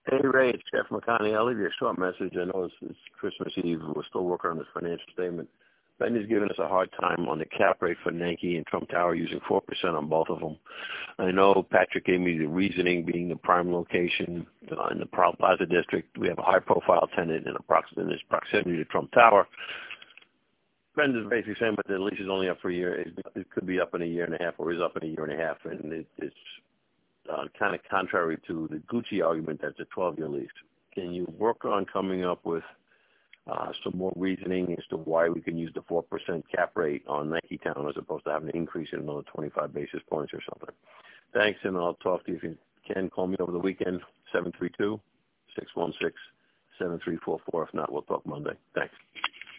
Hey, Ray, it's Jeff McConney. I'll leave you a short message. I know it's Christmas Eve. We're still working on this financial statement. Benny's giving us a hard time on the cap rate for Nanke and Trump Tower using 4% on both of them. I know Patrick gave me the reasoning being the prime location in the Plaza District. We have a high-profile tenant in its proximity to Trump Tower. Ben is basically saying that the lease is only up for a year. It could be up in a year and a half or is up in a year and a half, and it's kind of contrary to the Gucci argument that's a 12-year lease. Can you work on coming up with some more reasoning as to why we can use the 4% cap rate on Nike Town as opposed to having to increase it another 25 basis points or something? Thanks, and I'll talk to you if you can. Call me over the weekend, 732-616-7344. If not, we'll talk Monday. Thanks.